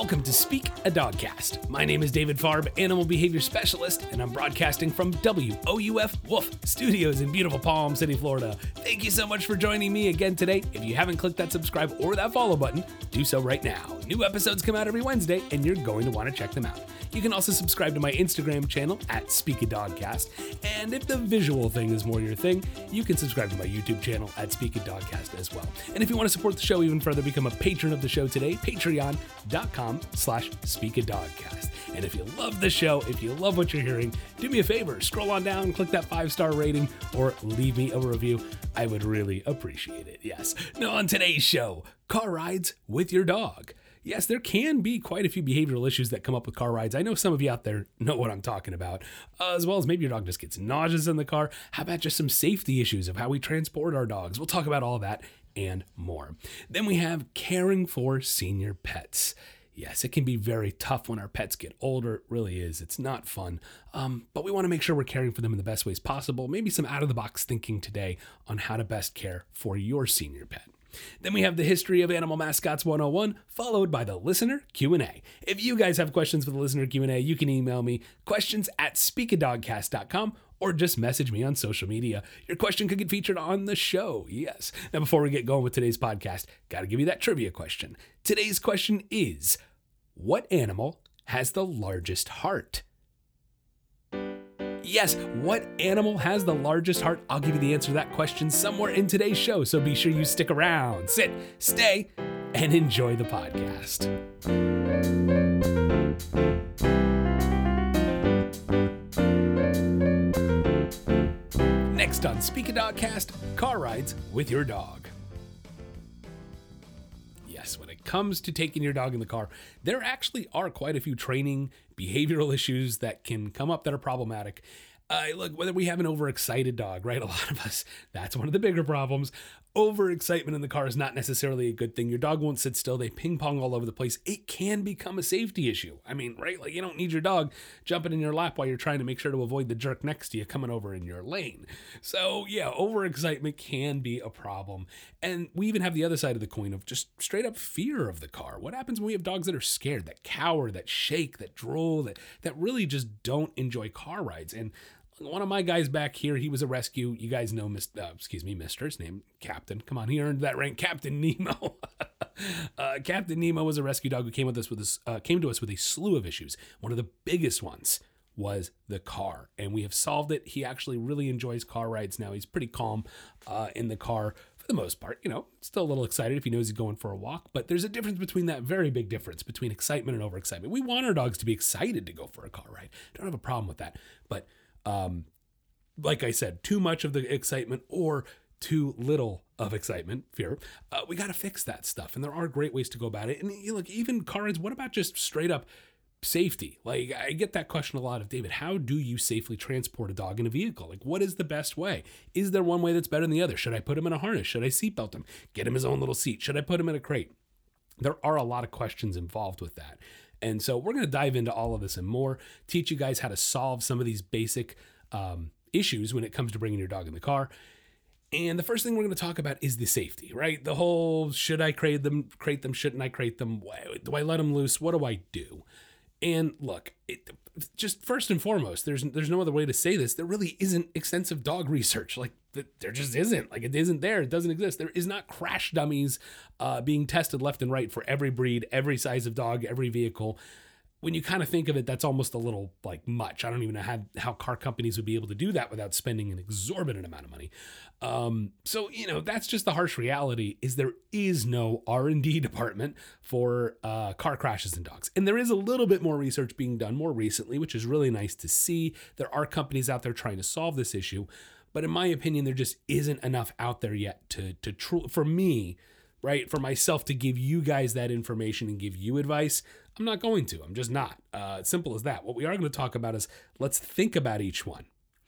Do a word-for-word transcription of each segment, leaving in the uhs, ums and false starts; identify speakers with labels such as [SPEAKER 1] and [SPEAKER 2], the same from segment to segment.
[SPEAKER 1] Welcome to Speak a Dogcast. My name is David Farb, Animal Behavior Specialist, and I'm broadcasting from W O U F Wolf Studios in beautiful Palm City, Florida. Thank you so much for joining me again today. If you haven't clicked that subscribe or that follow button, do so right now. New episodes come out every Wednesday, and you're going to want to check them out. You can also subscribe to my Instagram channel at Speak a Dogcast, and if the visual thing is more your thing, you can subscribe to my YouTube channel at Speak a Dogcast as well. And if you want to support the show even further, become a patron of the show today, patreon.com slash Speak a Dogcast. And if you love the show, if you love what you're hearing, do me a favor, scroll on down, click that five-star rating, or leave me a review. I would really appreciate it, yes. Now on today's show, car rides with your dog. Yes, there can be quite a few behavioral issues that come up with car rides. I know some of you out there know what I'm talking about, uh, as well as maybe your dog just gets nauseous in the car. How about just some safety issues of how we transport our dogs? We'll talk about all that and more. Then we have caring for senior pets. Yes, it can be very tough when our pets get older. It really is. It's not fun. Um, but we want to make sure we're caring for them in the best ways possible. Maybe some out-of-the-box thinking today on how to best care for your senior pet. Then we have the History of Animal Mascots one oh one, followed by the Listener Q and A. If you guys have questions for the Listener Q and A, you can email me questions at speak a dogcast dot com or just message me on social media. Your question could get featured on the show, yes. Now, before we get going with today's podcast, got to give you that trivia question. Today's question is, what animal has the largest heart? Yes, what animal has the largest heart? I'll give you the answer to that question somewhere in today's show, so be sure you stick around, sit, stay, and enjoy the podcast. Next on Speak a Dogcast, car rides with your dog. Yes, when it comes to taking your dog in the car, there actually are quite a few training behavioral issues that can come up that are problematic. Uh, look, whether we have an overexcited dog, right? A lot of us, that's one of the bigger problems. Overexcitement in the car is not necessarily a good thing. Your dog won't sit still. They ping pong all over the place. It can become a safety issue. I mean, right? Like, you don't need your dog jumping in your lap while you're trying to make sure to avoid the jerk next to you coming over in your lane. So yeah, overexcitement can be a problem. And we even have the other side of the coin of just straight up fear of the car. What happens when we have dogs that are scared, that cower, that shake, that drool, that, that really just don't enjoy car rides? And one of my guys back here, he was a rescue. You guys know, uh, excuse me, Mister His name, Captain. Come on, he earned that rank, Captain Nemo. uh, Captain Nemo was a rescue dog who came with us with this, uh, came to us with a slew of issues. One of the biggest ones was the car, and we have solved it. He actually really enjoys car rides now. He's pretty calm uh, in the car for the most part. You know, still a little excited if he knows he's going for a walk, but there's a difference between that, very big difference between excitement and overexcitement. We want our dogs to be excited to go for a car ride. Don't have a problem with that, but Um, like I said, too much of the excitement or too little of excitement, fear, uh, we got to fix that stuff. And there are great ways to go about it. And you look, even car rides, what about just straight up safety? Like, I get that question a lot of, David, how do you safely transport a dog in a vehicle? Like, what is the best way? Is there one way that's better than the other? Should I put him in a harness? Should I seatbelt him? Get him his own little seat? Should I put him in a crate? There are a lot of questions involved with that. And so we're going to dive into all of this and more, teach you guys how to solve some of these basic um, issues when it comes to bringing your dog in the car. And the first thing we're going to talk about is the safety, right? The whole, should I crate them, crate them, shouldn't I crate them? Do I let them loose? What do I do? And look, it, just first and foremost, there's there's no other way to say this. There really isn't extensive dog research. Like, there just isn't. Like, it isn't there. It doesn't exist. There is not crash dummies uh, being tested left and right for every breed, every size of dog, every vehicle. When you kind of think of it, that's almost a little like much. I don't even know how, how car companies would be able to do that without spending an exorbitant amount of money. Um, so, you know, that's just the harsh reality, is there is no R and D department for uh, car crashes and dogs. And there is a little bit more research being done more recently, which is really nice to see. There are companies out there trying to solve this issue. But in my opinion, there just isn't enough out there yet to, to tr- for me, right, for myself to give you guys that information and give you advice. I'm not going to. I'm just not. Uh, it's simple as that. What we are going to talk about is, let's think about each one.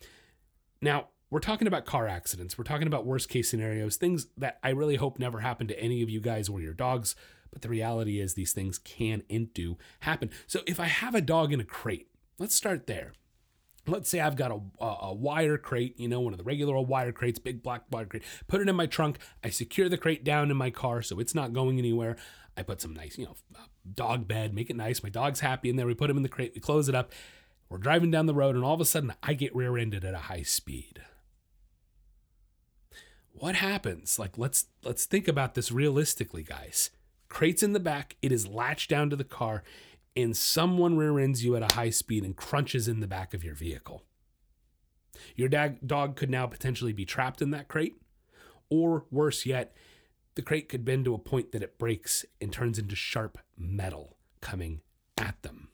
[SPEAKER 1] Now, we're talking about car accidents. We're talking about worst case scenarios, things that I really hope never happen to any of you guys or your dogs. But the reality is these things can and do happen. So if I have a dog in a crate, let's start there. Let's say I've got a, a, a wire crate, you know, one of the regular old wire crates, big black wire crate, put it in my trunk. I secure the crate down in my car so it's not going anywhere. I put some nice, you know, dog bed, make it nice. My dog's happy in there. We put him in the crate, we close it up. We're driving down the road, and all of a sudden, I get rear-ended at a high speed. What happens? Like, let's let's think about this realistically, guys. Crate's in the back. It is latched down to the car, and someone rear ends you at a high speed and crunches in the back of your vehicle. Your dag- dog could now potentially be trapped in that crate, or worse yet, the crate could bend to a point that it breaks and turns into sharp metal coming at them.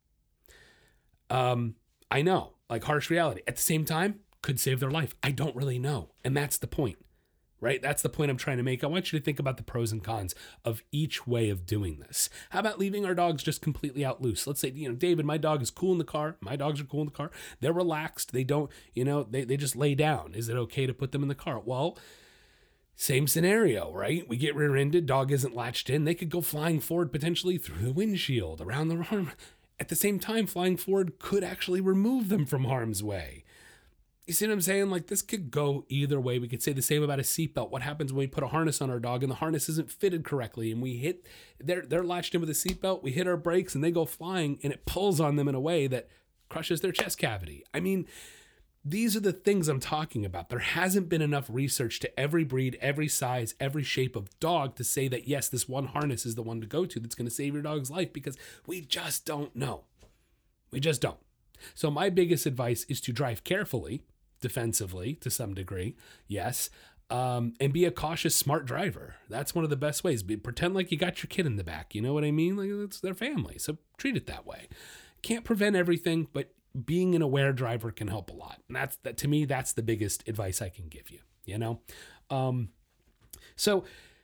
[SPEAKER 1] Um, I know, like harsh reality. At the same time, could save their life. I don't really know, and that's the point. Right? That's the point I'm trying to make. I want you to think about the pros and cons of each way of doing this. How about leaving our dogs just completely out loose? Let's say, you know, David, my dog is cool in the car. My dogs are cool in the car. They're relaxed. They don't, you know, they, they just lay down. Is it okay to put them in the car? Well, same scenario, right? We get rear-ended. Dog isn't latched in. They could go flying forward potentially through the windshield, around the arm. At the same time, flying forward could actually remove them from harm's way. You see what I'm saying? Like, this could go either way. We could say the same about a seatbelt. What happens when we put a harness on our dog and the harness isn't fitted correctly and we hit, they're, they're latched in with a seatbelt, we hit our brakes and they go flying and it pulls on them in a way that crushes their chest cavity. I mean, these are the things I'm talking about. There hasn't been enough research to every breed, every size, every shape of dog to say that, yes, this one harness is the one to go to that's going to save your dog's life, because we just don't know. We just don't. So my biggest advice is to drive carefully, defensively to some degree, yes, um, and be a cautious, smart driver. That's one of the best ways. Be, pretend like you got your kid in the back. You know what I mean? Like, it's their family, so treat it that way. Can't prevent everything, but being an aware driver can help a lot. And that's that to me. That's the biggest advice I can give you. You know, um, so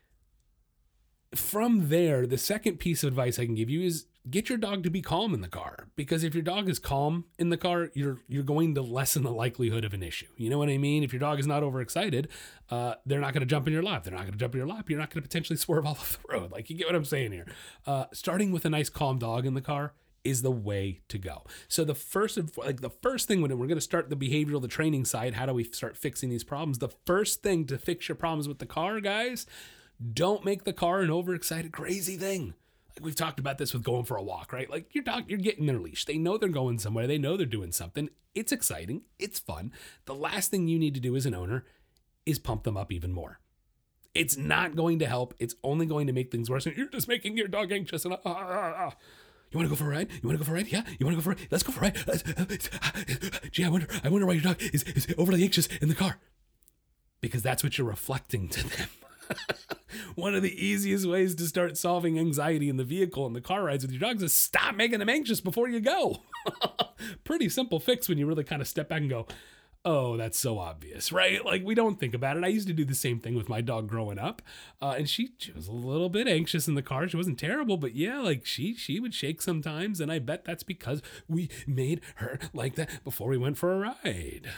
[SPEAKER 1] from there, the second piece of advice I can give you is get your dog to be calm in the car, because if your dog is calm in the car, you're you're going to lessen the likelihood of an issue. You know what I mean? If your dog is not overexcited, uh, they're not going to jump in your lap. They're not going to jump in your lap. You're not going to potentially swerve off the road. Like, you get what I'm saying here. Uh, starting with a nice calm dog in the car is the way to go. So the first, like the first thing when we're going to start the behavioral, the training side, how do we start fixing these problems? The first thing to fix your problems with the car, guys, don't make the car an overexcited, crazy thing. Like, we've talked about this with going for a walk, right? Like, your dog, you're getting their leash. They know they're going somewhere. They know they're doing something. It's exciting. It's fun. The last thing you need to do as an owner is pump them up even more. It's not going to help. It's only going to make things worse. And you're just making your dog anxious. And ah, ah, ah, ah. You want to go for a ride? You want to go for a ride? Yeah. You want to go for a ride? Let's go for a ride. Let's, gee, I wonder, I wonder why your dog is, is overly anxious in the car. Because that's what you're reflecting to them. One of the easiest ways to start solving anxiety in the vehicle and the car rides with your dogs is stop making them anxious before you go. Pretty simple fix when you really kind of step back and go, oh, that's so obvious, right? Like, we don't think about it. I used to do the same thing with my dog growing up. Uh, and she, she was a little bit anxious in the car. She wasn't terrible, but yeah, like she, she would shake sometimes. And I bet that's because we made her like that before we went for a ride.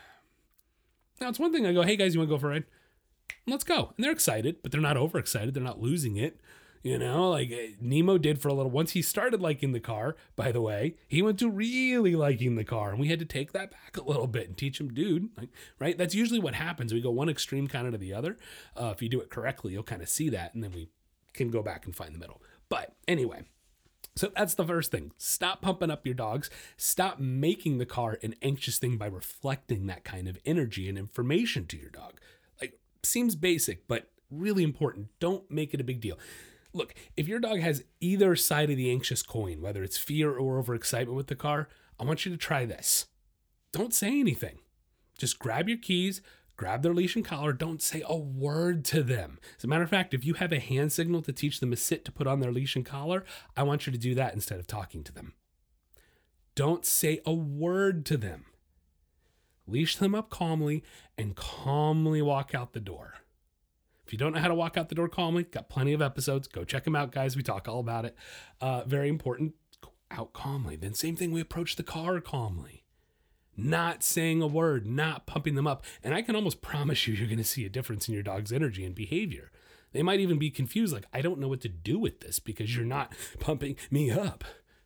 [SPEAKER 1] Now, it's one thing I go, hey guys, you want to go for a ride? Let's go. And they're excited, but they're not overexcited. They're not losing it. You know, like Nemo did for a little. Once he started liking the car, by the way, he went to really liking the car. And we had to take that back a little bit and teach him, dude, like, right? That's usually what happens. We go one extreme kind of to the other. Uh, if you do it correctly, you'll kind of see that. And then we can go back and find the middle. But anyway, so that's the first thing. Stop pumping up your dogs. Stop making the car an anxious thing by reflecting that kind of energy and information to your dog. Like, seems basic, but really important. Don't make it a big deal. Look, if your dog has either side of the anxious coin, whether it's fear or overexcitement with the car, I want you to try this. Don't say anything. Just grab your keys, grab their leash and collar. Don't say a word to them. As a matter of fact, if you have a hand signal to teach them a sit to put on their leash and collar, I want you to do that instead of talking to them. Don't say a word to them. Leash them up calmly and calmly walk out the door. If you don't know how to walk out the door calmly, got plenty of episodes. Go check them out, guys. We talk all about it. Uh, very important. Go out calmly. Then same thing, we approach the car calmly. Not saying a word, not pumping them up. And I can almost promise you, you're going to see a difference in your dog's energy and behavior. They might even be confused, like, I don't know what to do with this because you're not pumping me up.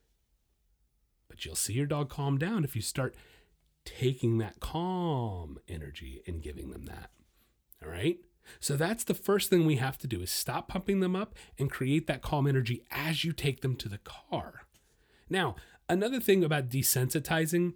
[SPEAKER 1] But you'll see your dog calm down if you start taking that calm energy and giving them that. All right? So that's the first thing we have to do is stop pumping them up and create that calm energy as you take them to the car. Now, another thing about desensitizing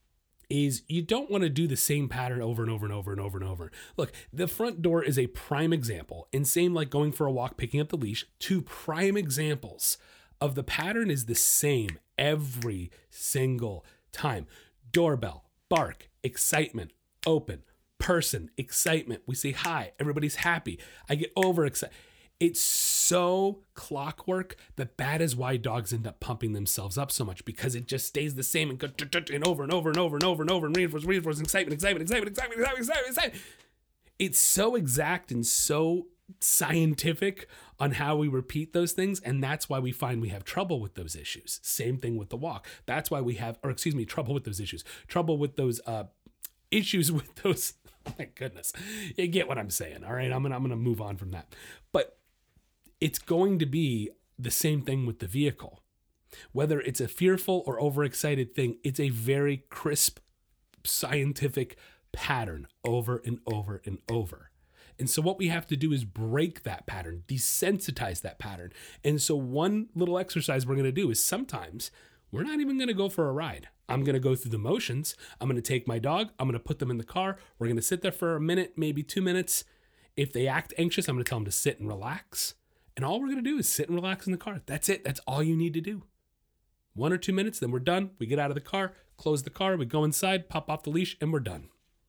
[SPEAKER 1] is you don't want to do the same pattern over and over and over and over and over. Look, the front door is a prime example, and same like going for a walk, picking up the leash, two prime examples of the pattern is the same every single time. Doorbell, bark, excitement, open, person, excitement. We say hi, everybody's happy. I get overexcited. It's so clockwork that that is why dogs end up pumping themselves up so much, because it just stays the same and goes and over and over and over and over and over and reinforce, reinforce, excitement, excitement, excitement, excitement, excitement, excitement, excitement. It's so exact and so scientific on how we repeat those things, and that's why we find we have trouble with those issues. Same thing with the walk. That's why we have, or excuse me, trouble with those issues. Trouble with those uh, issues with those. Oh my goodness, you get what I'm saying. All right, I'm gonna I'm gonna move on from that, but it's going to be the same thing with the vehicle. Whether it's a fearful or overexcited thing, it's a very crisp, scientific pattern over and over and over. And so what we have to do is break that pattern, desensitize that pattern. And so one little exercise we're going to do is sometimes we're not even going to go for a ride. I'm going to go through the motions. I'm going to take my dog. I'm going to put them in the car. We're going to sit there for a minute, maybe two minutes. If they act anxious, I'm going to tell them to sit and relax. And all we're going to do is sit and relax in the car. That's it. That's all you need to do. One or two minutes, then we're done. We get out of the car, close the car, we go inside, pop off the leash, and we're done.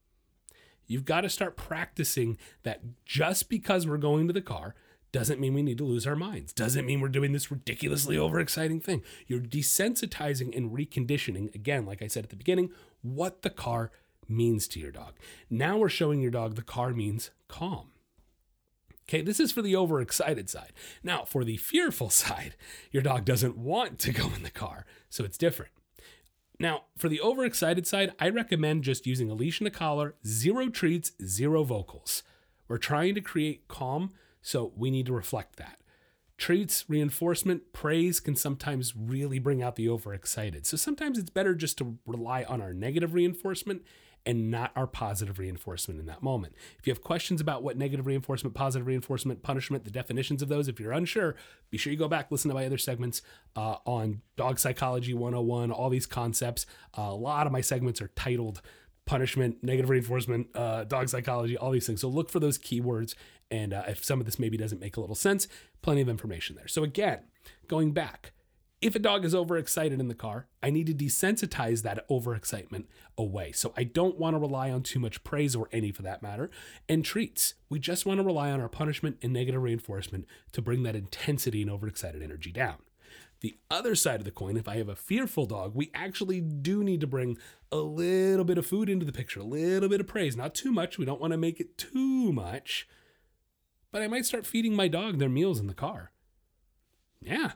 [SPEAKER 1] You've got to start practicing that just because we're going to the car doesn't mean we need to lose our minds. Doesn't mean we're doing this ridiculously overexciting thing. You're desensitizing and reconditioning, again, like I said at the beginning, what the car means to your dog. Now we're showing your dog the car means calm. Okay, this is for the overexcited side. Now, for the fearful side, your dog doesn't want to go in the car, so it's different. Now, for the overexcited side, I recommend just using a leash and a collar, zero treats, zero vocals. We're trying to create calm, so we need to reflect that. Treats, reinforcement, praise can sometimes really bring out the overexcited. So sometimes it's better just to rely on our negative reinforcement and not our positive reinforcement in that moment. If you have questions about what negative reinforcement, positive reinforcement, punishment, the definitions of those, if you're unsure, be sure you go back, listen to my other segments uh, on Dog Psychology one oh one, all these concepts. Uh, a lot of my segments are titled punishment, negative reinforcement, uh, dog psychology, all these things. So look for those keywords. And uh, if some of this maybe doesn't make a little sense, plenty of information there. So again, going back, if a dog is overexcited in the car, I need to desensitize that overexcitement away. So I don't want to rely on too much praise or any for that matter. And treats, we just want to rely on our punishment and negative reinforcement to bring that intensity and overexcited energy down. The other side of the coin, if I have a fearful dog, we actually do need to bring a little bit of food into the picture, a little bit of praise, not too much. We don't want to make it too much, but I might start feeding my dog their meals in the car. Yeah.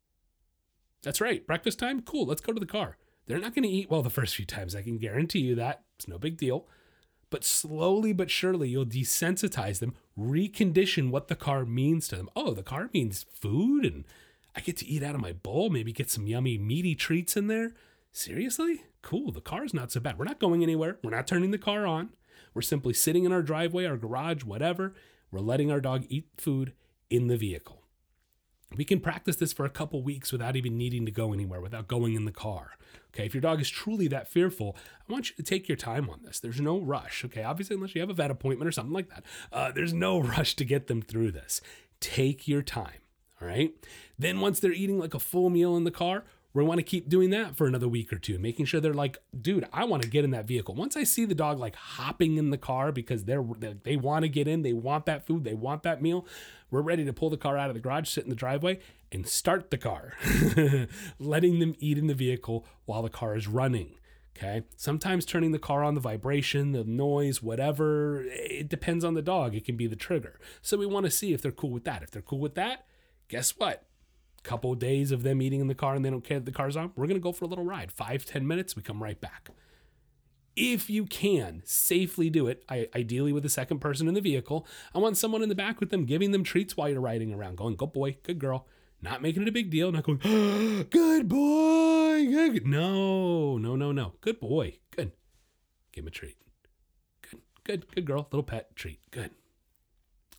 [SPEAKER 1] That's right. Breakfast time? Cool. Let's go to the car. They're not going to eat well the first few times. I can guarantee you that. It's no big deal. But slowly but surely, you'll desensitize them, recondition what the car means to them. Oh, the car means food, and I get to eat out of my bowl, maybe get some yummy, meaty treats in there. Seriously? Cool. The car's not so bad. We're not going anywhere. We're not turning the car on. We're simply sitting in our driveway, our garage, whatever. We're letting our dog eat food in the vehicle. We can practice this for a couple weeks without even needing to go anywhere, without going in the car. Okay, if your dog is truly that fearful, I want you to take your time on this. There's no rush. Okay, obviously, unless you have a vet appointment or something like that, uh, there's no rush to get them through this. Take your time. All right. Then once they're eating like a full meal in the car, we want to keep doing that for another week or two, making sure they're like, dude, I want to get in that vehicle. Once I see the dog like hopping in the car because they're, they they want to get in, they want that food, they want that meal, we're ready to pull the car out of the garage, sit in the driveway, and start the car, letting them eat in the vehicle while the car is running. Okay. Sometimes turning the car on, the vibration, the noise, whatever, it depends on the dog. It can be the trigger. So we want to see if they're cool with that. If they're cool with that, guess what? Couple of days of them eating in the car and they don't care that the car's on, we're going to go for a little ride. Five, ten minutes, we come right back. If you can safely do it, I, ideally with a second person in the vehicle, I want someone in the back with them, giving them treats while you're riding around, going, good boy, good girl, not making it a big deal, not going, oh, good boy, good. No, no, no, no. Good boy, good. Give him a treat. Good, good, good girl, little pet treat, good.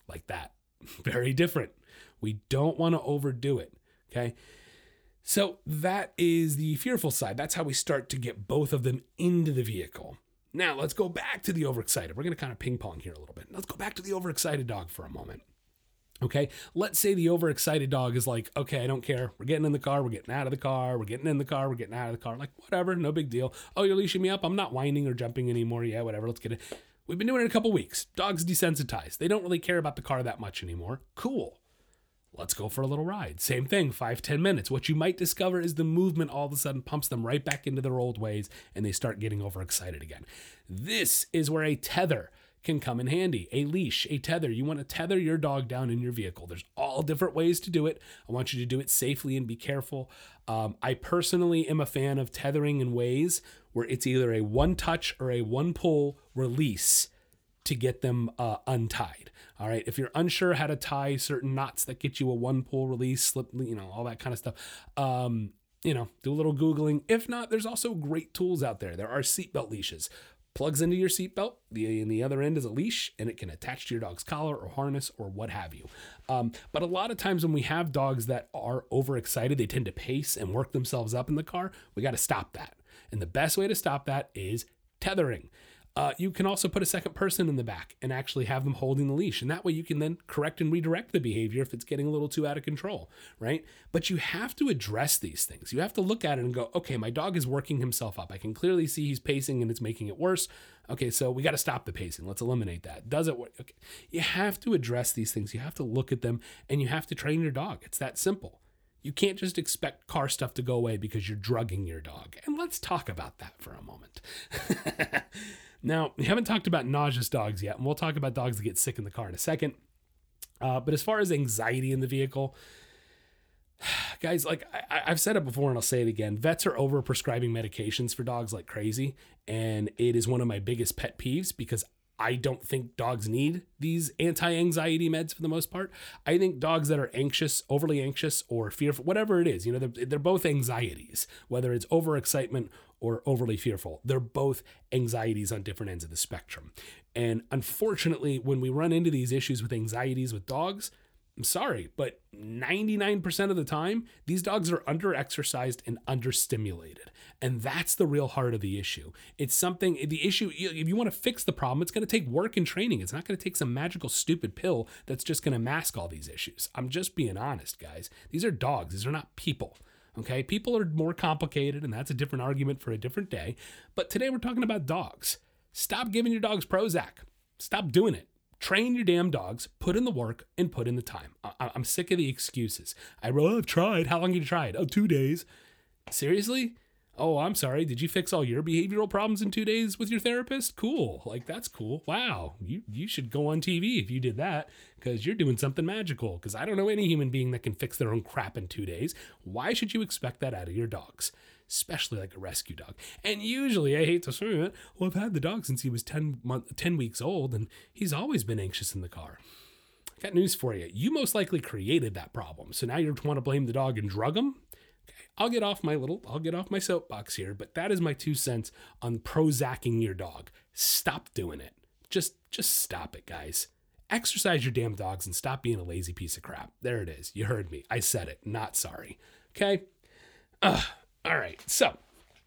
[SPEAKER 1] like that. Very different. We don't want to overdo it. Okay. So that is the fearful side. That's how we start to get both of them into the vehicle. Now let's go back to the overexcited. We're going to kind of ping pong here a little bit. Let's go back to the overexcited dog for a moment. Okay. Let's say the overexcited dog is like, okay, I don't care. We're getting in the car. We're getting out of the car. We're getting in the car. We're getting out of the car. Like, whatever. No big deal. Oh, you're leashing me up. I'm not whining or jumping anymore. Yeah, whatever. Let's get it. We've been doing it a couple weeks. Dog's desensitized. They don't really care about the car that much anymore. Cool. Let's go for a little ride. Same thing, five, ten minutes. What you might discover is the movement all of a sudden pumps them right back into their old ways and they start getting overexcited again. This is where a tether can come in handy. A leash, a tether. You want to tether your dog down in your vehicle. There's all different ways to do it. I want you to do it safely and be careful. Um, I personally am a fan of tethering in ways where it's either a one touch or a one pull release to get them uh, untied. All right. If you're unsure how to tie certain knots that get you a one pull release, slip, you know, all that kind of stuff, um, you know, do a little Googling. If not, there's also great tools out there. There are seatbelt leashes. Plugs into your seatbelt. The, and the other end is a leash, and it can attach to your dog's collar or harness or what have you. Um, but a lot of times when we have dogs that are overexcited, they tend to pace and work themselves up in the car. We got to stop that. And the best way to stop that is tethering. Uh, you can also put a second person in the back and actually have them holding the leash. And that way you can then correct and redirect the behavior if it's getting a little too out of control, right? But you have to address these things. You have to look at it and go, okay, my dog is working himself up. I can clearly see he's pacing and it's making it worse. Okay, so we got to stop the pacing. Let's eliminate that. Does it work? Okay. You have to address these things. You have to look at them and you have to train your dog. It's that simple. You can't just expect car stuff to go away because you're drugging your dog. And let's talk about that for a moment. Now, we haven't talked about nauseous dogs yet, and we'll talk about dogs that get sick in the car in a second. Uh, but as far as anxiety in the vehicle, guys, like I, I've said it before and I'll say it again, vets are over prescribing medications for dogs like crazy. And it is one of my biggest pet peeves because I don't think dogs need these anti-anxiety meds for the most part. I think dogs that are anxious, overly anxious or fearful, whatever it is, you know, they're, they're both anxieties, whether it's overexcitement or overly fearful. They're both anxieties on different ends of the spectrum. And unfortunately, when we run into these issues with anxieties with dogs, I'm sorry, but ninety-nine percent of the time, these dogs are under-exercised and under-stimulated. And that's the real heart of the issue. It's something, the issue, if you want to fix the problem, it's going to take work and training. It's not going to take some magical stupid pill that's just going to mask all these issues. I'm just being honest, guys. These are dogs. These are not people. Okay? People are more complicated, and that's a different argument for a different day. But today we're talking about dogs. Stop giving your dogs Prozac. Stop doing it. Train your damn dogs, put in the work, and put in the time. I- I'm sick of the excuses. I wrote, oh, I've tried. How long have you tried? Oh, two days. Seriously? Oh, I'm sorry. Did you fix all your behavioral problems in two days with your therapist? Cool. Like, that's cool. Wow. You you should go on T V if you did that because you're doing something magical because I don't know any human being that can fix their own crap in two days. Why should you expect that out of your dogs? Especially like a rescue dog. And usually, I hate to say it, well, I've had the dog since he was ten, month, ten weeks old, and he's always been anxious in the car. I got news for you. You most likely created that problem. So now you want to blame the dog and drug him? Okay, I'll get off my little, I'll get off my soapbox here, but that is my two cents on Prozacking your dog. Stop doing it. Just, just stop it, guys. Exercise your damn dogs and stop being a lazy piece of crap. There it is. You heard me. I said it. Not sorry. Okay? Ugh. All right, so,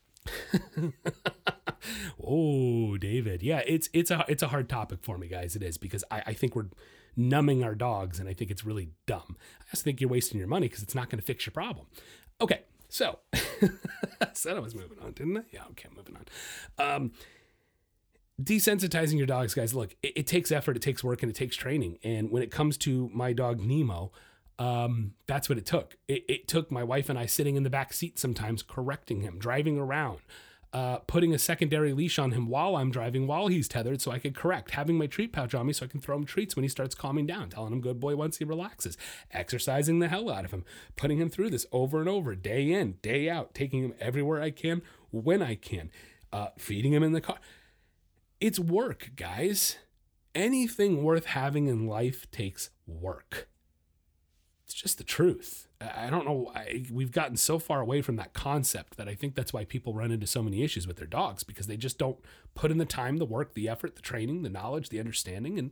[SPEAKER 1] oh, David, yeah, it's it's a it's a hard topic for me, guys. It is because I, I think we're numbing our dogs, and I think it's really dumb. I just think you're wasting your money because it's not going to fix your problem. Okay, so I said I was moving on, didn't I? Yeah, okay, moving on. Um, desensitizing your dogs, guys. Look, it, it takes effort, it takes work, and it takes training. And when it comes to my dog Nemo. Um, that's what it took. It, it took my wife and I sitting in the back seat sometimes, correcting him, driving around, uh, putting a secondary leash on him while I'm driving, while he's tethered so I could correct, having my treat pouch on me so I can throw him treats when he starts calming down, telling him good boy once he relaxes, exercising the hell out of him, putting him through this over and over, day in, day out, taking him everywhere I can, when I can, uh, feeding him in the car. It's work, guys. Anything worth having in life takes work. It's just the truth. I don't know. I, we've gotten so far away from that concept that I think that's why people run into so many issues with their dogs because they just don't put in the time, the work, the effort, the training, the knowledge, the understanding. And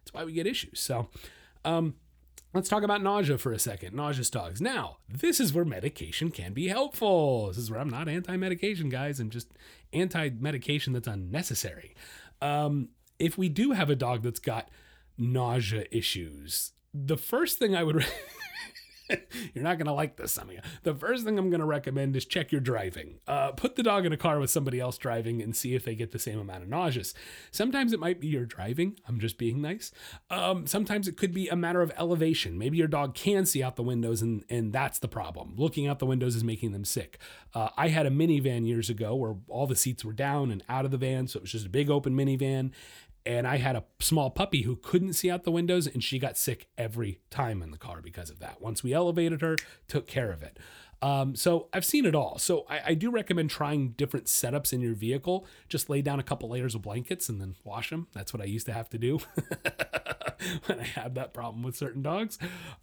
[SPEAKER 1] That's why we get issues. So, um, let's talk about nausea for a second. Nauseous dogs. Now, this is where medication can be helpful. This is where I'm not anti-medication, guys. I'm just anti-medication that's unnecessary. Um, if we do have a dog that's got nausea issues, the first thing I would... Re- You're not going to like this, some of you. The first thing I'm going to recommend is check your driving. Uh, put the dog in a car with somebody else driving and see if they get the same amount of nauseous. Sometimes it might be your driving. I'm just being nice. Um, sometimes it could be a matter of elevation. Maybe your dog can see out the windows and, and that's the problem. Looking out the windows is making them sick. Uh, I had a minivan years ago where all the seats were down and out of the van. So it was just a big open minivan. And I had a small puppy who couldn't see out the windows, and she got sick every time in the car because of that. Once we elevated her, took care of it. Um, so I've seen it all. So I, I do recommend trying different setups in your vehicle. Just lay down a couple layers of blankets and then wash them. That's what I used to have to do when I had that problem with certain dogs.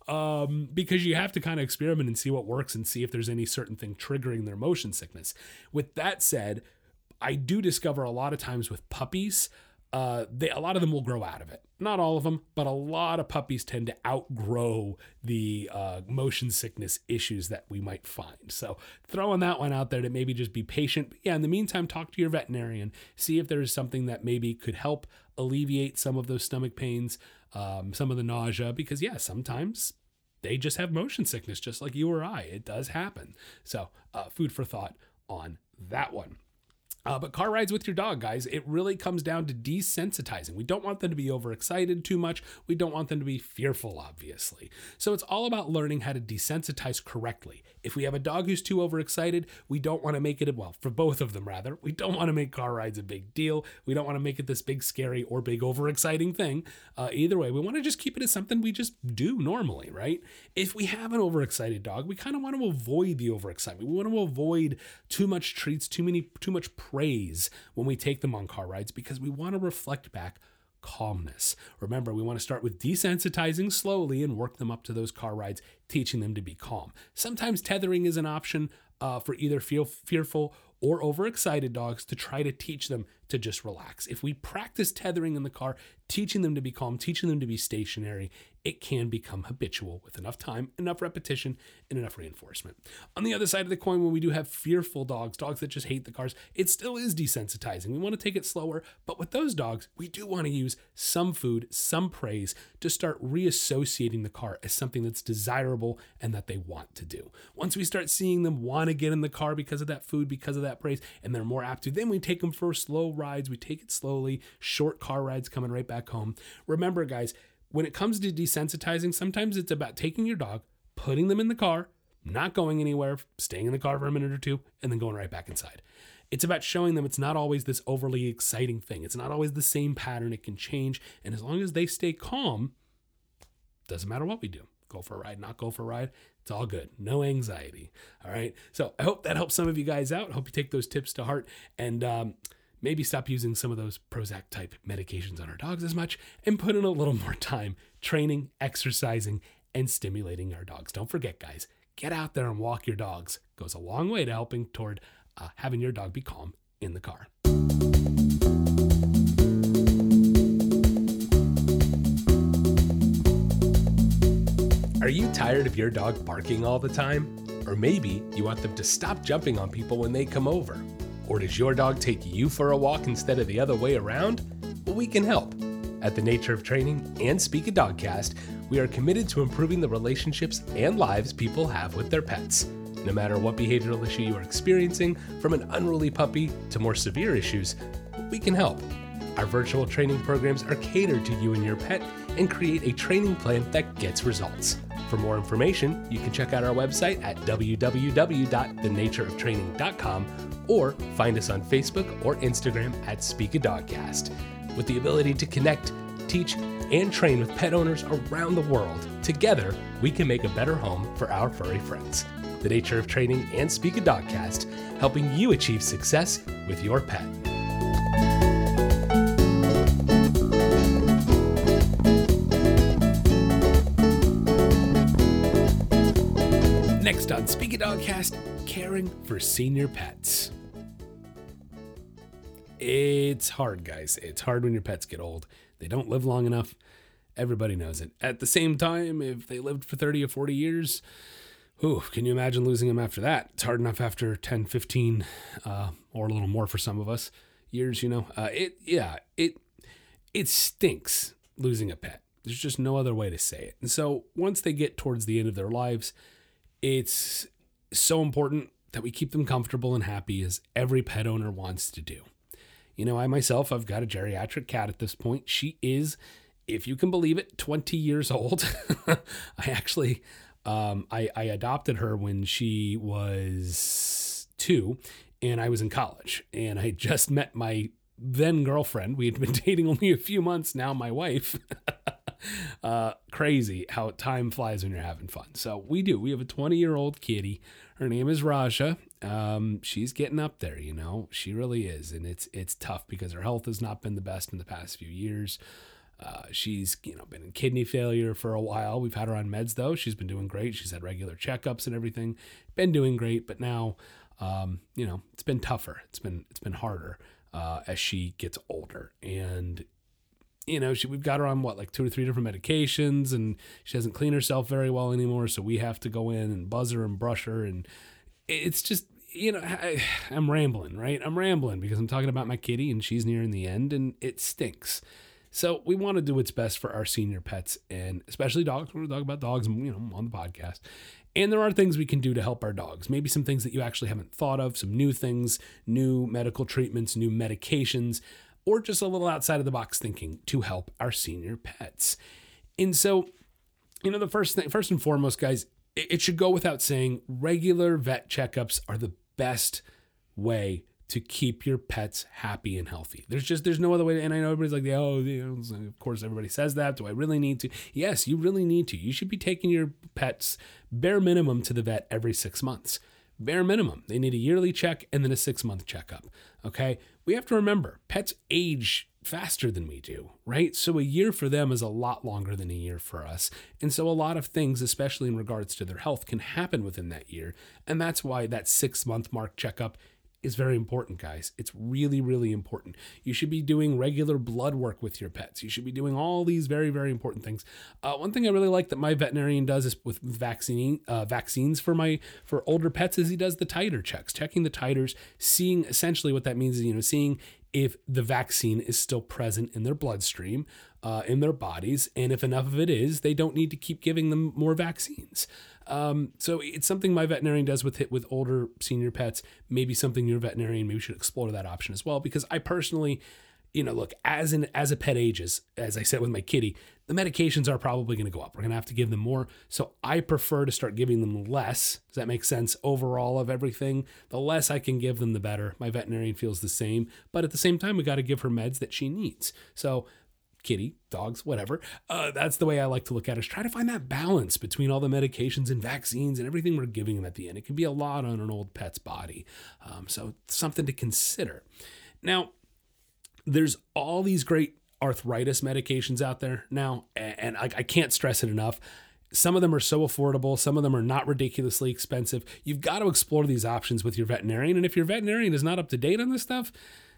[SPEAKER 1] Um, because you have to kind of experiment and see what works and see if there's any certain thing triggering their motion sickness. With that said, I do discover a lot of times with puppies, Uh, they, a lot of them will grow out of it. Not all of them, but a lot of puppies tend to outgrow the uh, motion sickness issues that we might find. So throwing that one out there to maybe just be patient. But yeah, in the meantime, talk to your veterinarian. See if there's something that maybe could help alleviate some of those stomach pains, um, some of the nausea, because yeah, sometimes they just have motion sickness just like you or I. It does happen. So uh, food for thought on that one. Uh, but car rides with your dog, guys, it really comes down to desensitizing. We don't want them to be overexcited too much. We don't want them to be fearful, obviously. So it's all about learning how to desensitize correctly. If we have a dog who's too overexcited, we don't want to make it, well, for both of them rather, we don't want to make car rides a big deal. We don't want to make it this big, scary or big overexciting thing. Uh, either way, we want to just keep it as something we just do normally, right? If we have an overexcited dog, we kind of want to avoid the overexcitement. We want to avoid too much treats, too many, too much praise when we take them on car rides because we want to reflect back calmness. Remember, we want to start with desensitizing slowly and work them up to those car rides, teaching them to be calm. Sometimes tethering is an option uh, for either feel fearful or overexcited dogs to try to teach them to just relax. If we practice tethering in the car, teaching them to be calm, teaching them to be stationary, it can become habitual with enough time, enough repetition, and enough reinforcement. On the other side of the coin, when we do have fearful dogs, dogs that just hate the cars, it still is desensitizing. We want to take it slower, but with those dogs, we do want to use some food, some praise to start reassociating the car as something that's desirable and that they want to do. Once we start seeing them want to get in the car because of that food, because of that praise, and they're more apt to, then we take them for slow rides. We take it slowly, short car rides coming right back home. Remember, guys, when it comes to desensitizing, sometimes it's about taking your dog, putting them in the car, not going anywhere, staying in the car for a minute or two, and then going right back inside. It's about showing them it's not always this overly exciting thing. It's not always the same pattern. It can change. And as long as they stay calm, doesn't matter what we do. Go for a ride, not go for a ride. It's all good. No anxiety. All right. So I hope that helps some of you guys out. I hope you take those tips to heart and, um, maybe stop using some of those Prozac type medications on our dogs as much and put in a little more time training, exercising, and stimulating our dogs. Don't forget, guys, get out there and walk your dogs. It goes a long way to helping toward uh, having your dog be calm in the car. Are you tired of your dog barking all the time? Or maybe you want them to stop jumping on people when they come over? Or does your dog take you for a walk instead of the other way around? Well, we can help. At the Nature of Training and Speak a Dogcast, we are committed to improving the relationships and lives people have with their pets. No matter what behavioral issue you are experiencing, from an unruly puppy to more severe issues, we can help. Our virtual training programs are catered to you and your pet and create a training plan that gets results. For more information, you can check out our website at w w w dot the nature of training dot com or find us on Facebook or Instagram at Speak a Dogcast. With the ability to connect, teach, and train with pet owners around the world, together we can make a better home for our furry friends. The Nature of Training and Speak a Dogcast, helping you achieve success with your pet. Next on Speak a Dogcast, caring for senior pets. It's hard, guys. It's hard when your pets get old. They don't live long enough. Everybody knows it. At the same time, if they lived for thirty or forty years, whew, can you imagine losing them after that? It's hard enough after ten, fifteen, uh, or a little more for some of us years, you know. Uh, it, yeah, it, it stinks losing a pet. There's just no other way to say it. And so once they get towards the end of their lives, it's so important that we keep them comfortable and happy, as every pet owner wants to do. You know, I myself, I've got a geriatric cat at this point. She is, if you can believe it, twenty years old. I actually, um, I, I adopted her when she was two and I was in college, and I just met my then girlfriend. We had been dating only a few months, now my wife. uh, crazy how time flies when you're having fun. So we do. We have a twenty year old kitty. Her name is Raja. Um, she's getting up there, you know, she really is. And it's, it's tough because her health has not been the best in the past few years. Uh, she's, you know, been in kidney failure for a while. We've had her on meds though. She's been doing great. She's had regular checkups and everything, been doing great. But now, um, you know, it's been tougher. It's been, it's been harder, uh, as she gets older. And, you know, she, we've got her on what, like two or three different medications, and she doesn't clean herself very well anymore. So we have to go in and buzz her and brush her. And it's just, you know, I, I'm rambling, right? I'm rambling because I'm talking about my kitty and she's nearing the end and it stinks. So we want to do what's best for our senior pets, and especially dogs. We're going to talk about dogs, you know, on the podcast. And there are things we can do to help our dogs. Maybe some things that you actually haven't thought of, some new things, new medical treatments, new medications, or just a little outside of the box thinking to help our senior pets. And so, you know, the first thing, first and foremost, guys, it, it should go without saying, regular vet checkups are the best way to keep your pets happy and healthy. There's just, there's no other way to, and I know everybody's like, oh, you know, of course everybody says that. Do I really need to? Yes, you really need to. You should be taking your pets bare minimum to the vet every six months. Bare minimum. They need a yearly check and then a six month checkup. Okay. We have to remember, pets age faster than we do, right? So a year for them is a lot longer than a year for us. And so a lot of things, especially in regards to their health, can happen within that year. And that's why that six month mark checkup is very important, guys. It's really, really important. You should be doing regular blood work with your pets. You should be doing all these very, very important things. Uh, one thing I really like that my veterinarian does is with vaccine uh, vaccines for my for older pets is he does the titer checks, checking the titers, seeing essentially what that means is, you know, seeing if the vaccine is still present in their bloodstream, uh, in their bodies. And if enough of it is, they don't need to keep giving them more vaccines. Um, so it's something my veterinarian does with with older senior pets. Maybe something your veterinarian maybe should explore that option as well. Because I personally, you know, look, as an as a pet ages, as I said with my kitty, the medications are probably going to go up. We're going to have to give them more. So I prefer to start giving them less. Does that make sense? Overall of everything, the less I can give them, the better. My veterinarian feels the same. But at the same time, we got to give her meds that she needs. So kitty, dogs, whatever. Uh, that's the way I like to look at it, is try to find that balance between all the medications and vaccines and everything we're giving them at the end. It can be a lot on an old pet's body. Um, so something to consider. Now, there's all these great arthritis medications out there now, and I, I can't stress it enough. Some of them are so affordable. Some of them are not ridiculously expensive. You've got to explore these options with your veterinarian. And if your veterinarian is not up to date on this stuff,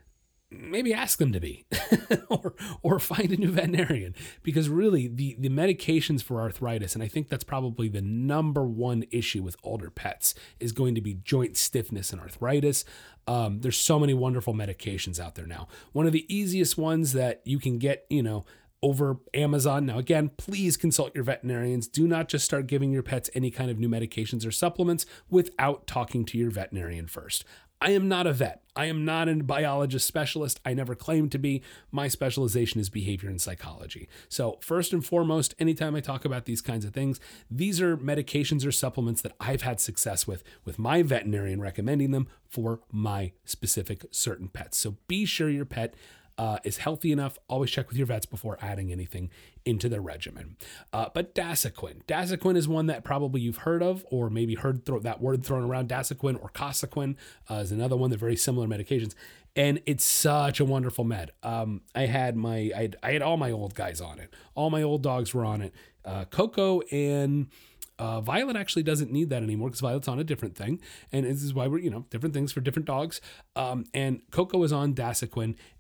[SPEAKER 1] maybe ask them to be or or find a new veterinarian, because really the, the medications for arthritis, and I think that's probably the number one issue with older pets, is going to be joint stiffness and arthritis. Um, there's so many wonderful medications out there now. One of the easiest ones that you can get, you know, over Amazon. Now, again, please consult your veterinarians. Do not just start giving your pets any kind of new medications or supplements without talking to your veterinarian first. I am not a vet. I am not a biologist specialist. I never claimed to be. My specialization is behavior and psychology. So first and foremost, anytime I talk about these kinds of things, these are medications or supplements that I've had success with, with my veterinarian recommending them for my specific certain pets. So be sure your pet Uh, is healthy enough. Always check with your vets before adding anything into their regimen. Uh, but Dasiquin. Dasiquin is one that probably you've heard of, or maybe heard throw, that word thrown around. Dasiquin or Cosequin uh, is another one. They're very similar medications. And it's such a wonderful med. Um, I had my, I had, I had all my old guys on it. All my old dogs were on it. Uh, Coco and Uh, Violet actually doesn't need that anymore because Violet's on a different thing. And this is why we're, you know, different things for different dogs. Um, and Coco is on Dasiquin,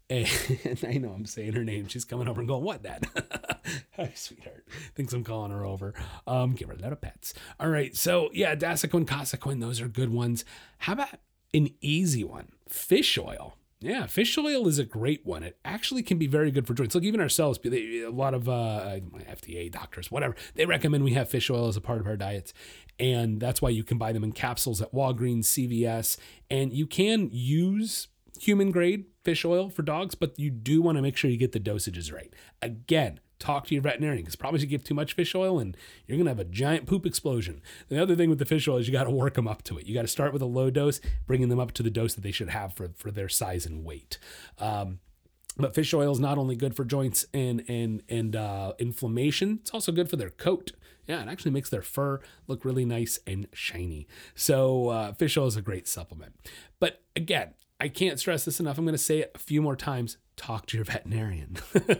[SPEAKER 1] And I know I'm saying her name. She's coming over and going, "What, Dad?" Hi, sweetheart. Thinks I'm calling her over. Um, give her a lot of pets. All right. So yeah, Dasaquin, Casaquin, those are good ones. How about an easy one? Fish oil. Yeah, fish oil is a great one. It actually can be very good for joints. Look, even ourselves, a lot of uh, F D A doctors, whatever, they recommend we have fish oil as a part of our diets. And that's why you can buy them in capsules at Walgreens, C V S. And you can use human grade fish oil for dogs, but you do want to make sure you get the dosages right. Again, talk to your veterinarian, because probably if you give too much fish oil and you're going to have a giant poop explosion. The other thing with the fish oil is you got to work them up to it. You got to start with a low dose, bringing them up to the dose that they should have for, for their size and weight. Um, but fish oil is not only good for joints and, and, and uh, inflammation, it's also good for their coat. Yeah, it actually makes their fur look really nice and shiny. So uh, fish oil is a great supplement. But again, I can't stress this enough. I'm going to say it a few more times. Talk to your veterinarian.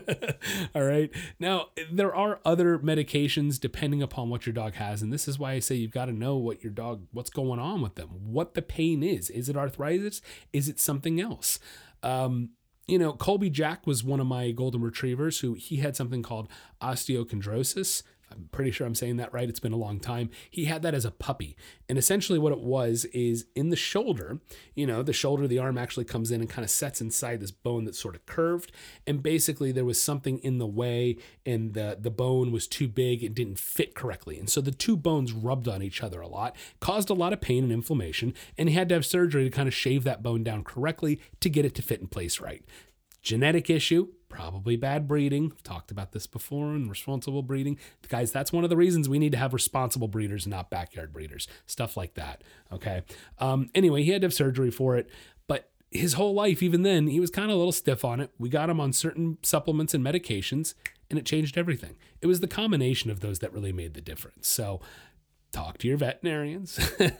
[SPEAKER 1] All right. Now, there are other medications depending upon what your dog has. And this is why I say you've got to know what your dog, what's going on with them, what the pain is. Is it arthritis? Is it something else? Um, you know, Colby Jack was one of my golden retrievers who he had something called osteochondrosis. I'm pretty sure I'm saying that right. It's been a long time. He had that as a puppy. And essentially what it was is in the shoulder, you know, the shoulder, the arm actually comes in and kind of sets inside this bone that's sort of curved. And basically there was something in the way and the, the bone was too big. It didn't fit correctly. And so the two bones rubbed on each other a lot, caused a lot of pain and inflammation. And he had to have surgery to kind of shave that bone down correctly to get it to fit in place right. Genetic issue, probably bad breeding. I've talked about this before, and responsible breeding. Guys, that's one of the reasons we need to have responsible breeders, not backyard breeders. Stuff like that, okay? Um, anyway, he had to have surgery for it, but his whole life, even then, he was kind of a little stiff on it. We got him on certain supplements and medications, and it changed everything. It was the combination of those that really made the difference. So talk to your veterinarians.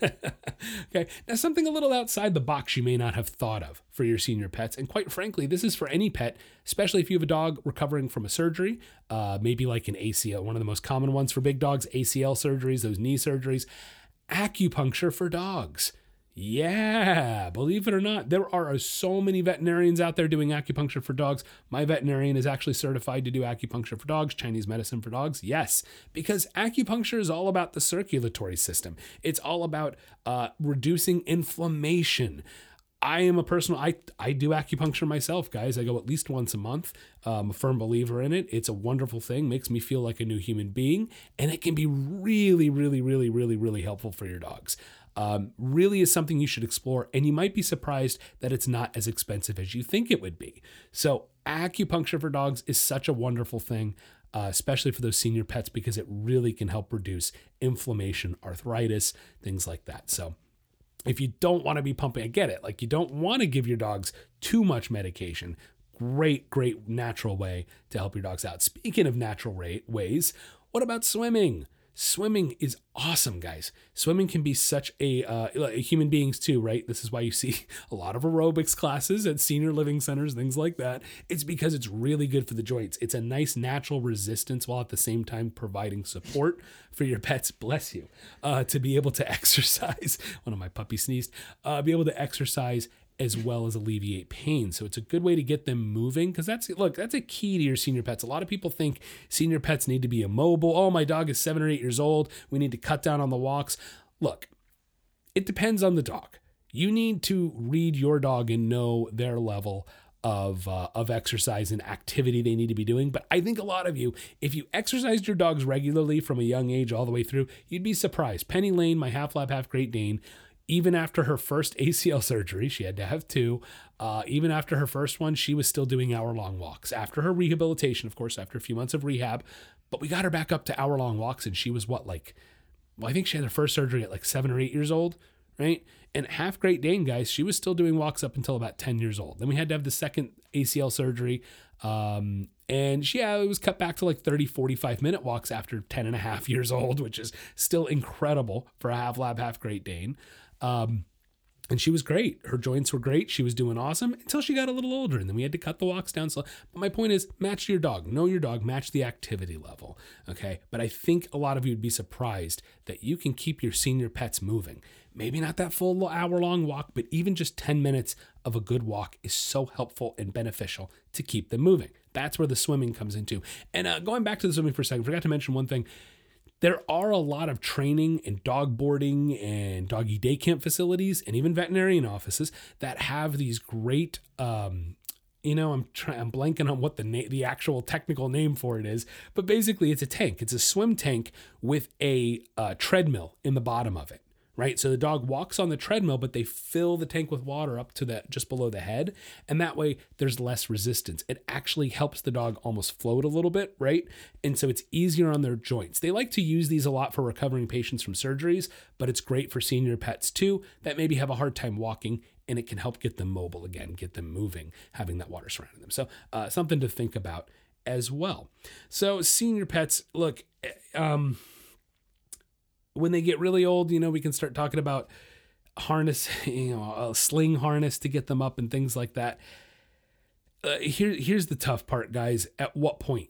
[SPEAKER 1] Okay. Now, something a little outside the box you may not have thought of for your senior pets. And quite frankly, this is for any pet, especially if you have a dog recovering from a surgery, uh, maybe like an A C L, one of the most common ones for big dogs, A C L surgeries, those knee surgeries, acupuncture for dogs. Yeah, believe it or not, there are so many veterinarians out there doing acupuncture for dogs. My veterinarian is actually certified to do acupuncture for dogs, Chinese medicine for dogs. Yes, because acupuncture is all about the circulatory system. It's all about uh, reducing inflammation. I am a personal, I, I do acupuncture myself, guys. I go at least once a month. I'm a firm believer in it. It's a wonderful thing, makes me feel like a new human being, and it can be really, really, really, really, really helpful for your dogs. Um, really is something you should explore, and you might be surprised that it's not as expensive as you think it would be. So acupuncture for dogs is such a wonderful thing, uh, especially for those senior pets, because it really can help reduce inflammation, arthritis, things like that. So if you don't want to be pumping, I get it. Like you don't want to give your dogs too much medication. Great, great natural way to help your dogs out. Speaking of natural rate ways, what about swimming? Swimming is awesome, guys. Swimming can be such a, uh, human beings too, right? This is why you see a lot of aerobics classes at senior living centers, things like that. It's because it's really good for the joints. It's a nice natural resistance while at the same time providing support for your pets, bless you, uh, to be able to exercise. One of my puppies sneezed, uh, be able to exercise as well as alleviate pain. So it's a good way to get them moving, because that's, look, that's a key to your senior pets. A lot of people think senior pets need to be immobile. Oh, my dog is seven or eight years old. We need to cut down on the walks. Look, it depends on the dog. You need to read your dog and know their level of uh, of exercise and activity they need to be doing. But I think a lot of you, if you exercised your dogs regularly from a young age all the way through, you'd be surprised. Penny Lane, my half lab, half Great Dane, even after her first A C L surgery, she had to have two. Uh, even after her first one, she was still doing hour-long walks. After her rehabilitation, of course, after a few months of rehab, but we got her back up to hour-long walks, and she was what, like, well, I think she had her first surgery at like seven or eight years old, right? And half Great Dane, guys, she was still doing walks up until about ten years old. Then we had to have the second A C L surgery, um, and she, yeah, it was cut back to like thirty, forty-five minute walks after ten and a half years old, which is still incredible for a half lab, half Great Dane. Um, And she was great. Her joints were great. She was doing awesome until she got a little older. And then we had to cut the walks down. So, but my point is, match your dog. Know your dog. Match the activity level. Okay. But I think a lot of you would be surprised that you can keep your senior pets moving. Maybe not that full hour long walk, but even just ten minutes of a good walk is so helpful and beneficial to keep them moving. That's where the swimming comes into. And uh, going back to the swimming for a second, I forgot to mention one thing. There are a lot of training and dog boarding and doggy day camp facilities and even veterinarian offices that have these great, um, you know, I'm trying, I'm blanking on what the na- the actual technical name for it is, but basically it's a tank. It's a swim tank with a uh, treadmill in the bottom of it. Right. So the dog walks on the treadmill, but they fill the tank with water up to the just below the head. And that way there's less resistance. It actually helps the dog almost float a little bit. Right. And so it's easier on their joints. They like to use these a lot for recovering patients from surgeries, but it's great for senior pets too that maybe have a hard time walking, and it can help get them mobile again, get them moving, having that water surrounding them. So uh, something to think about as well. So senior pets, look, um, when they get really old, you know, we can start talking about harness, you know, a sling harness to get them up and things like that. Uh, here, here's the tough part, guys. At what point?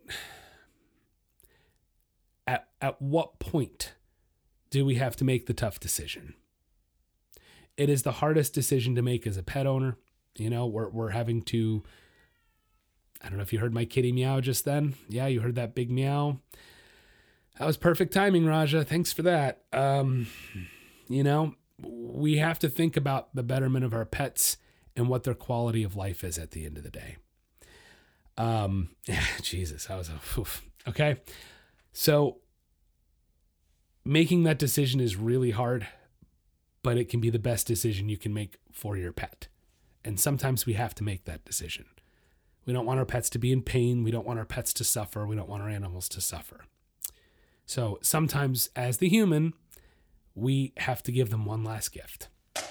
[SPEAKER 1] At at what point do we have to make the tough decision? It is the hardest decision to make as a pet owner. You know, we're we're having to. I don't know if you heard my kitty meow just then. Yeah, you heard that big meow. That was perfect timing, Raja. Thanks for that. Um, you know, we have to think about the betterment of our pets and what their quality of life is at the end of the day. Um, yeah, Jesus, that was a, oof. Okay. So making that decision is really hard, but it can be the best decision you can make for your pet. And sometimes we have to make that decision. We don't want our pets to be in pain. We don't want our pets to suffer. We don't want our animals to suffer. So sometimes as the human, we have to give them one last gift.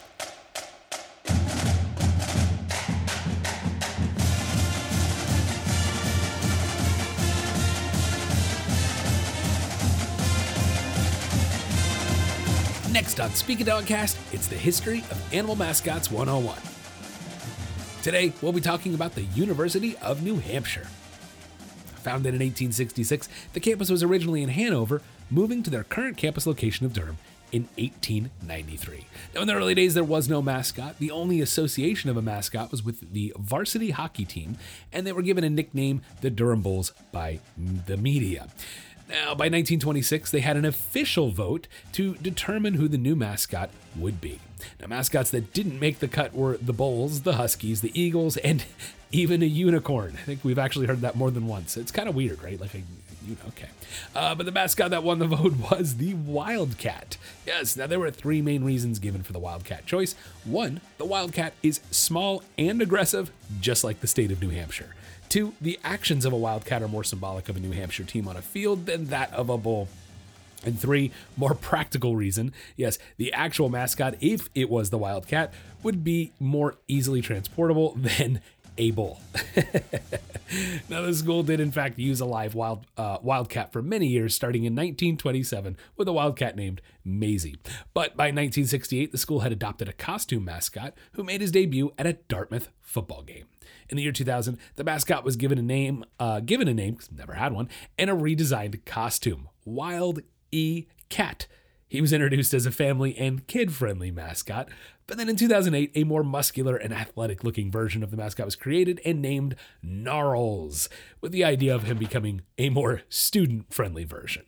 [SPEAKER 1] Next on Speak a Dogcast, it's the history of Animal Mascots one oh one. Today, we'll be talking about the University of New Hampshire. Founded in eighteen sixty-six, the campus was originally in Hanover, moving to their current campus location of Durham in eighteen ninety-three. Now, in the early days, there was no mascot. The only association of a mascot was with the varsity hockey team, and they were given a nickname, the Durham Bulls, by the media. Now, by nineteen twenty-six, they had an official vote to determine who the new mascot would be. Now, mascots that didn't make the cut were the Bulls, the Huskies, the Eagles, and even a unicorn. I think we've actually heard that more than once. It's kind of weird, right? Like a, you know, okay. Uh, but the mascot that won the vote was the Wildcat. Yes, now there were three main reasons given for the Wildcat choice. One, the Wildcat is small and aggressive, just like the state of New Hampshire. Two, the actions of a Wildcat are more symbolic of a New Hampshire team on a field than that of a bull. And three, more practical reason, yes, the actual mascot, if it was the Wildcat, would be more easily transportable than a bull. Now, the school did in fact use a live wild uh, wildcat for many years, starting in nineteen twenty-seven with a wildcat named Maisie. But by nineteen sixty-eight, the school had adopted a costume mascot who made his debut at a Dartmouth football game. In the year two thousand, the mascot was given a name, uh, given a name, because never had one, and a redesigned costume, Wild E. Cat. He was introduced as a family and kid-friendly mascot, but then in two thousand eight, a more muscular and athletic-looking version of the mascot was created and named Gnarls, with the idea of him becoming a more student-friendly version.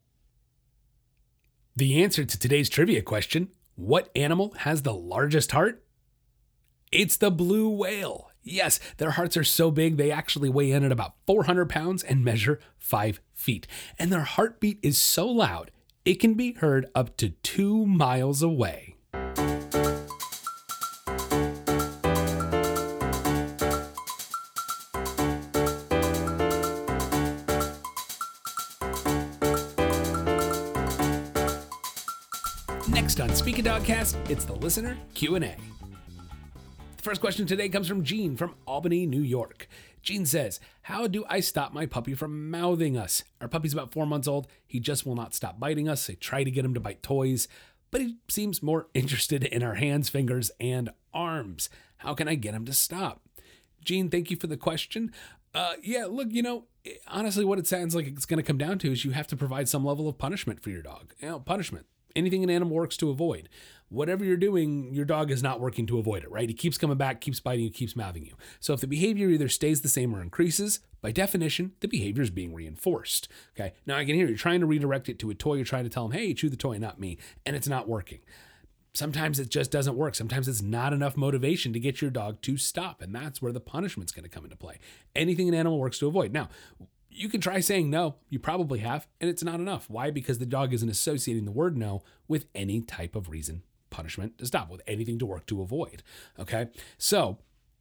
[SPEAKER 1] The answer to today's trivia question, what animal has the largest heart? It's the blue whale. Yes, their hearts are so big they actually weigh in at about four hundred pounds and measure five feet. And their heartbeat is so loud, it can be heard up to two miles away. Next on Speak a Dogcast, it's the listener Q and A. The first question today comes from Gene from Albany, New York. Gene says, how do I stop my puppy from mouthing us? Our puppy's about four months old. He just will not stop biting us. I try to get him to bite toys, but he seems more interested in our hands, fingers, and arms. How can I get him to stop? Gene, thank you for the question. Uh, yeah, look, you know, honestly, what it sounds like it's going to come down to is you have to provide some level of punishment for your dog. You know, punishment. Anything an animal works to avoid. Whatever you're doing, your dog is not working to avoid it, right? He keeps coming back, keeps biting you, keeps mouthing you. So if the behavior either stays the same or increases, by definition, the behavior is being reinforced. Okay. Now I can hear you're trying to redirect it to a toy. You're trying to tell him, hey, chew the toy, not me. And it's not working. Sometimes it just doesn't work. Sometimes it's not enough motivation to get your dog to stop. And that's where the punishment's going to come into play. Anything an animal works to avoid. Now, you can try saying no. You probably have, and it's not enough. Why? Because the dog isn't associating the word no with any type of reason, punishment to stop, with anything to work to avoid. Okay. So,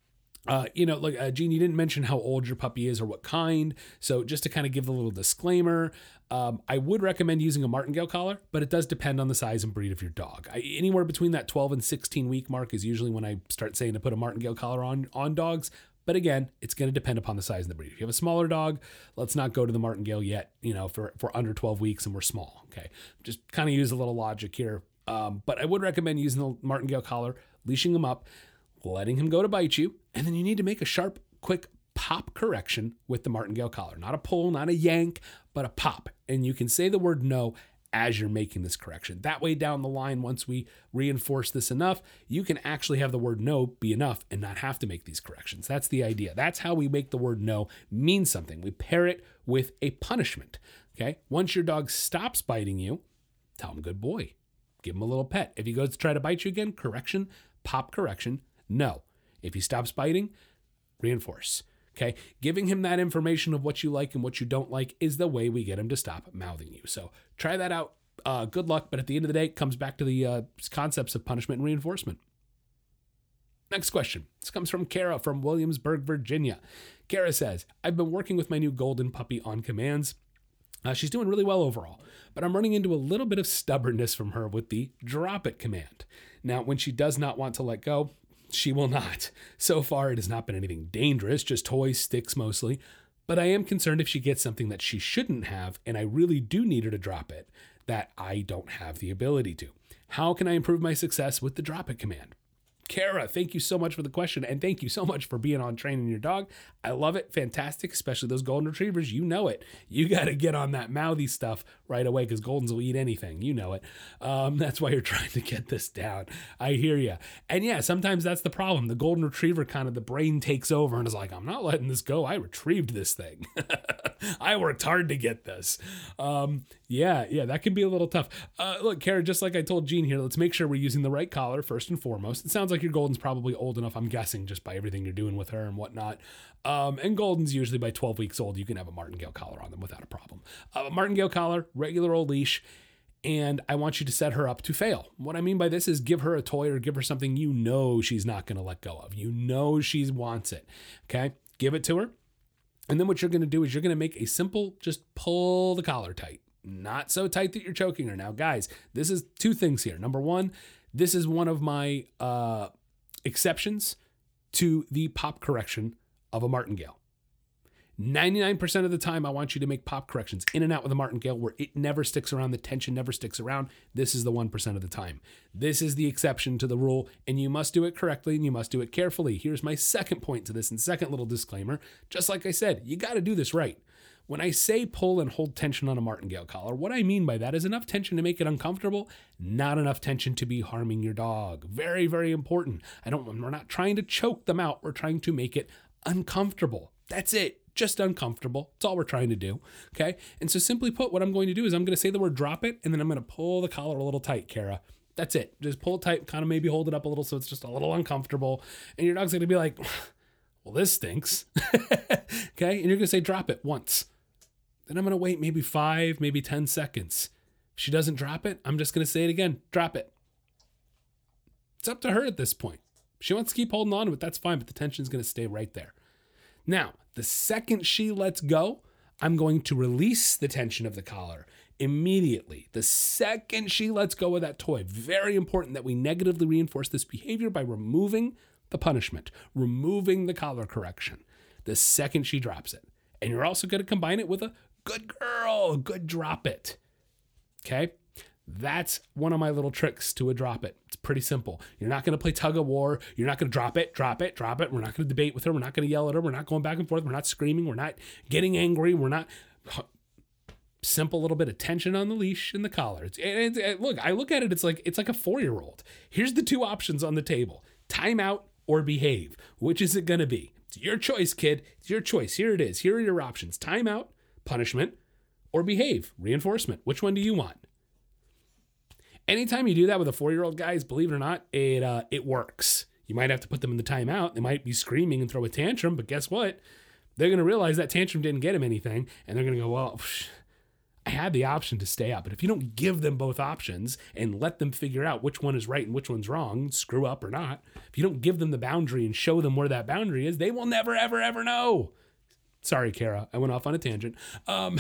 [SPEAKER 1] uh, you know, like, uh, Gene, you didn't mention how old your puppy is or what kind. So just to kind of give the little disclaimer, um, I would recommend using a martingale collar, but it does depend on the size and breed of your dog. I, anywhere between that twelve and sixteen week mark is usually when I start saying to put a martingale collar on, on dogs. But again, it's going to depend upon the size and the breed. If you have a smaller dog, let's not go to the martingale yet, you know, for, for under twelve weeks and we're small. Okay. Just kind of use a little logic here. Um, but I would recommend using the martingale collar, leashing him up, letting him go to bite you. And then you need to make a sharp, quick pop correction with the martingale collar. Not a pull, not a yank, but a pop. And you can say the word no as you're making this correction. That way down the line, once we reinforce this enough, you can actually have the word no be enough and not have to make these corrections. That's the idea. That's how we make the word no mean something. We pair it with a punishment. Okay. Once your dog stops biting you, tell him good boy. Give him a little pet. If he goes to try to bite you again, correction, pop correction, no. If he stops biting, reinforce. Okay, giving him that information of what you like and what you don't like is the way we get him to stop mouthing you. So try that out. Uh, good luck. But at the end of the day, it comes back to the uh, concepts of punishment and reinforcement. Next question. This comes from Kara from Williamsburg, Virginia. Kara says, I've been working with my new golden puppy on commands. Uh, she's doing really well overall, but I'm running into a little bit of stubbornness from her with the drop it command. Now, when she does not want to let go, she will not. So far, it has not been anything dangerous, just toys, sticks mostly. But I am concerned if she gets something that she shouldn't have, and I really do need her to drop it, that I don't have the ability to. How can I improve my success with the drop it command? Kara, thank you so much for the question, and thank you so much for being on training your dog. I love it. Fantastic, especially those golden retrievers. You know it. You got to get on that mouthy stuff right away because goldens will eat anything. You know it. Um, that's why you're trying to get this down. I hear you. And yeah, sometimes that's the problem. The golden retriever kind of, the brain takes over and is like, I'm not letting this go. I retrieved this thing. I worked hard to get this. Um, yeah, yeah, that can be a little tough. Uh, look, Kara, just like I told Gene here, let's make sure we're using the right collar first and foremost. It sounds like your golden's probably old enough, I'm guessing, just by everything you're doing with her and whatnot. Um, and goldens usually by twelve weeks old, you can have a martingale collar on them without a problem. Uh, a martingale collar, regular old leash, and I want you to set her up to fail. What I mean by this is give her a toy or give her something you know she's not going to let go of. You know she wants it. Okay? Give it to her. And then what you're going to do is you're going to make a simple, just pull the collar tight. Not so tight that you're choking her. Now, guys, this is two things here. Number one, this is one of my uh, exceptions to the pop correction of a martingale. ninety-nine percent of the time, I want you to make pop corrections in and out with a martingale where it never sticks around, the tension never sticks around. This is the one percent of the time. This is the exception to the rule, and you must do it correctly and you must do it carefully. Here's my second point to this and second little disclaimer. Just like I said, you got to do this right. When I say pull and hold tension on a martingale collar, what I mean by that is enough tension to make it uncomfortable, not enough tension to be harming your dog. Very, very important. I don't, we're not trying to choke them out. We're trying to make it uncomfortable. That's it. Just uncomfortable. That's all we're trying to do. Okay. And so simply put, what I'm going to do is I'm going to say the word drop it, and then I'm going to pull the collar a little tight, Kara. That's it. Just pull it tight, kind of maybe hold it up a little so it's just a little uncomfortable. And your dog's going to be like, well, this stinks. Okay. And you're going to say drop it once. Then I'm going to wait maybe five, maybe ten seconds. If she doesn't drop it, I'm just going to say it again. Drop it. It's up to her at this point. If she wants to keep holding on to it, that's fine, but the tension's going to stay right there. Now, the second she lets go, I'm going to release the tension of the collar immediately. The second she lets go of that toy, very important that we negatively reinforce this behavior by removing the punishment, removing the collar correction, the second she drops it. And you're also going to combine it with a good girl, good drop it. Okay? That's one of my little tricks to a drop it. It's pretty simple. You're not going to play tug of war. You're not going to drop it, drop it, drop it. We're not going to debate with her. We're not going to yell at her. We're not going back and forth. We're not screaming. We're not getting angry. We're not... Simple little bit of tension on the leash and the collar. It's, it, it, look, I look at it, it's like it's like a four-year-old. Here's the two options on the table. Timeout or behave. Which is it going to be? It's your choice, kid. It's your choice. Here it is. Here are your options. Timeout, punishment, or behave, reinforcement. Which one do you want? Anytime you do that with a four-year-old, guys, believe it or not, it uh, it works. You might have to put them in the timeout. They might be screaming and throw a tantrum, but guess what? They're going to realize that tantrum didn't get them anything, and they're going to go, well, psh, I had the option to stay out. But if you don't give them both options and let them figure out which one is right and which one's wrong, screw up or not, if you don't give them the boundary and show them where that boundary is, they will never, ever, ever know. Sorry, Kara. I went off on a tangent. Um,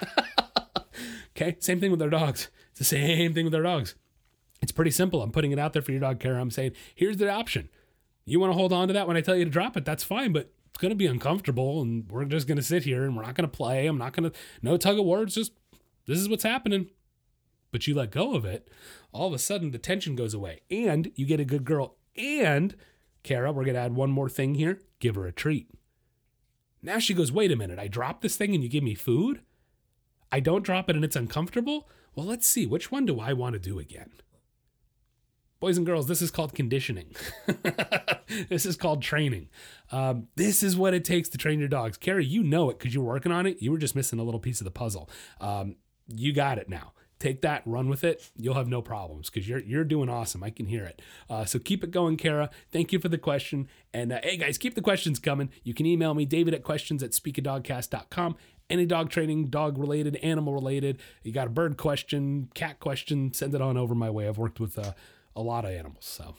[SPEAKER 1] okay, same thing with our dogs. It's the same thing with our dogs. It's pretty simple. I'm putting it out there for your dog, Kara. I'm saying, here's the option. You want to hold on to that when I tell you to drop it, that's fine, but it's going to be uncomfortable, and we're just going to sit here, and we're not going to play. I'm not going to, no tug of war. It's just, this is what's happening. But you let go of it, all of a sudden the tension goes away, and you get a good girl. And, Kara, we're going to add one more thing here. Give her a treat. Now she goes, wait a minute, I dropped this thing and you give me food? I don't drop it and it's uncomfortable? Well, let's see, which one do I want to do again? Boys and girls, this is called conditioning. This is called training. Um, this is what it takes to train your dogs. Kara, you know it because you're working on it. You were just missing a little piece of the puzzle. Um, you got it now. Take that, run with it. You'll have no problems because you're you're doing awesome. I can hear it. Uh, so keep it going, Kara. Thank you for the question. And uh, hey, guys, keep the questions coming. You can email me, David at questions at speak a dog cast dot com. Any dog training, dog-related, animal-related. You got a bird question, cat question, send it on over my way. I've worked with uh, a lot of animals, so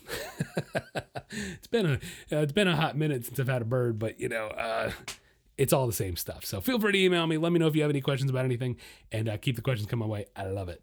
[SPEAKER 1] it's been a uh, it's been a hot minute since I've had a bird, but you know, uh, it's all the same stuff. So feel free to email me. Let me know if you have any questions about anything, and uh, keep the questions coming my way. I love it.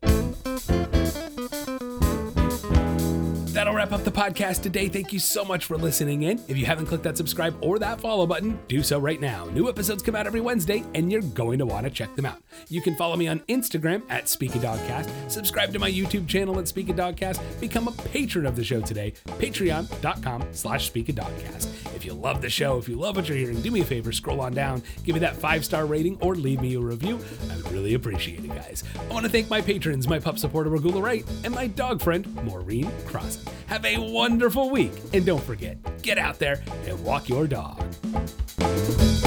[SPEAKER 1] That'll wrap up the podcast today. Thank you so much for listening in. If you haven't clicked that subscribe or that follow button, do so right now. New episodes come out every Wednesday, and you're going to want to check them out. You can follow me on Instagram at Speak a Dogcast, subscribe to my YouTube channel at Speak a Dogcast, become a patron of the show today, patreon.com slash Speak a Dogcast. If you love the show, if you love what you're hearing, do me a favor, scroll on down, give me that five-star rating, or leave me a review. I would really appreciate it, guys. I want to thank my patrons, my pup supporter, Regula Wright, and my dog friend, Maureen Crossan. Have a wonderful week, and don't forget, get out there and walk your dog.